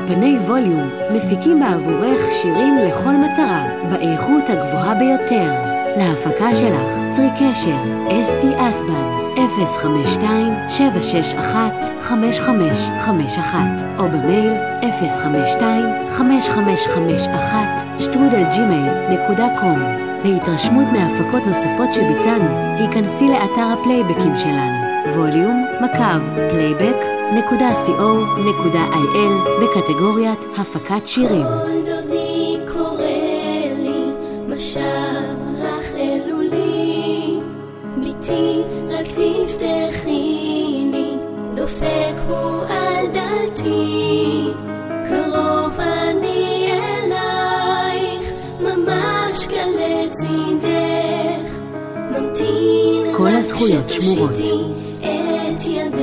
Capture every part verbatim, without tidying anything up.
אולפני ווליום מפיקים בעבורך שירים לכל מטרה, באיכות הגבוהה ביותר. להפקה שלך, צרי קשר, אסתי אסבן, אפס חמש שתיים שבע שש אחת חמש חמש חמש אחת, או במייל אפס חמש שתיים חמש חמש חמש אחת שטרודל ג'ימייל נקודה קום. להתרשמות מהפקות נוספות שביצענו, היכנסי לאתר הפלייבקים שלנו, ווליום מקב פלייבק נקודה סי או נקודה איי אל בקטגוריית הפקת שירים. כל דודי קורא לי, משב רך אלו לי, ביתי רק תפתחי לי, דופק הוא על דלתי, קרוב אני אלייך, ממש כלצידך, ממתין כל הזכויות שמורות. את ידך.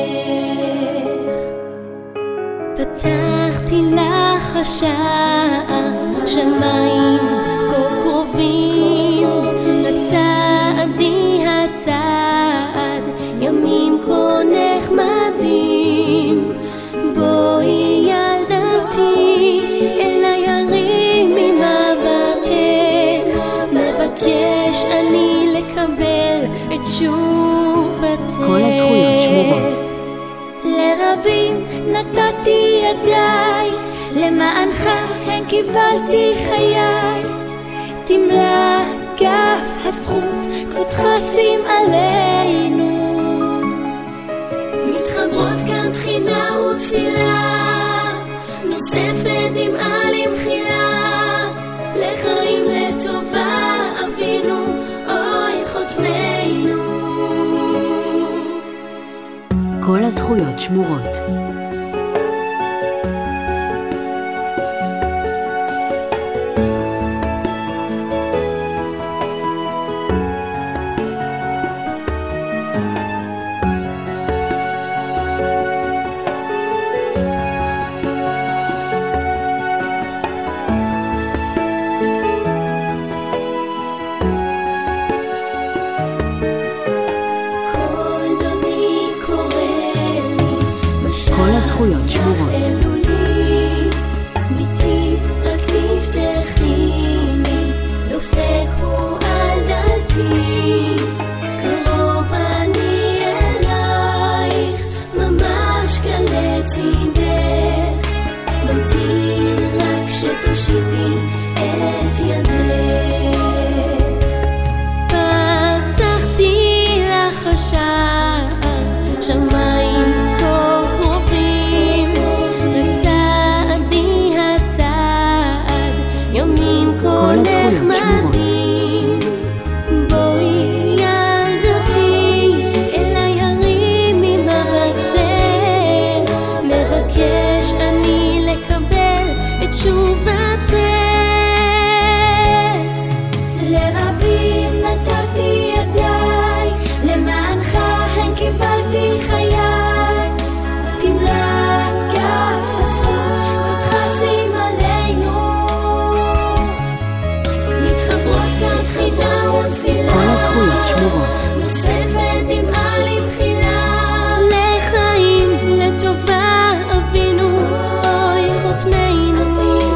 פתחתי לך השער, שמיים כה קרובים, רק צעדי הצעד, ימים כה נחמדים, בואי ילדתי, אליי הרימי מבטך, מבקש אני לקבל את תשובתך. כל הזכויות שמורות. לרבים נתתי ידיי, למענך הן קיבלתי חיי, תמלא כף הזכות, כבודך שים עלינו. מתחברות כאן תחינה ותפילה, נוספת דמעה למחילה, לחיים לטובה אבינו, אוי חותמנו. כל הזכויות שמורות. כל הזכויות שמורות. ביתי רק תפתחי לי, דופק הוא על דלתי, קרוב אני אלייך, ממש כלצידך, ממתין רק שתושיטי את ידך. פתחתי לך השער, שמיים כל הזכויות שמורות. בואי ילדתי, אליי הרימי מבטך, מבקש אני לקבל את תשובתך. לרבים נתתי ידיי, למענך הן קיבלתי חיי, תמלא כף הזכות, כבודך שים עלינו. כל הזכויות שמורות. נוספת דמעה למחילה, לחיים לטובה אבינו, אוי חותמנו.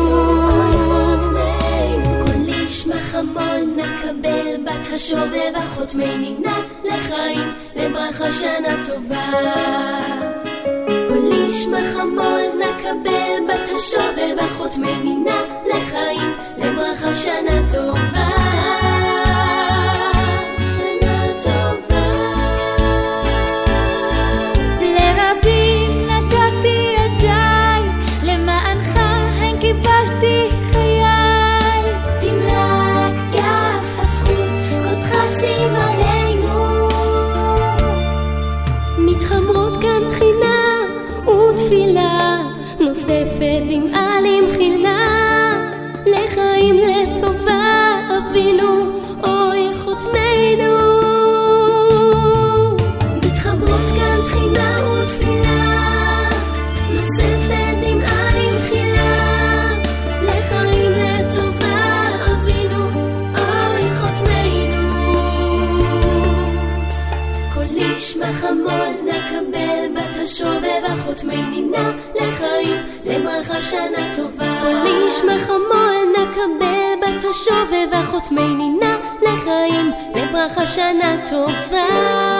כל איש מחמול נקבל, בת השובב החותמני נא, לחיים לברכה שנה טובה. כל איש מחמול נקבל, בת השובב החותמני נא, לחיים לברכה שנה טובה. נוספת דמעה למחילה, לחיים לטובה אבינו, אוי חותמנו. מתחברות כאן תחינה ותפילה, נוספת דמעה למחילה, לחיים לטובה אבינו, אוי חותמנו. כל איש מחמול נקבל, בת השובב החותמני נא, לחיים לברכה שנה טובה. כל איש מחמול נקבל בת השובב, אחות מינינה לחיים, לברכה שנה טובה.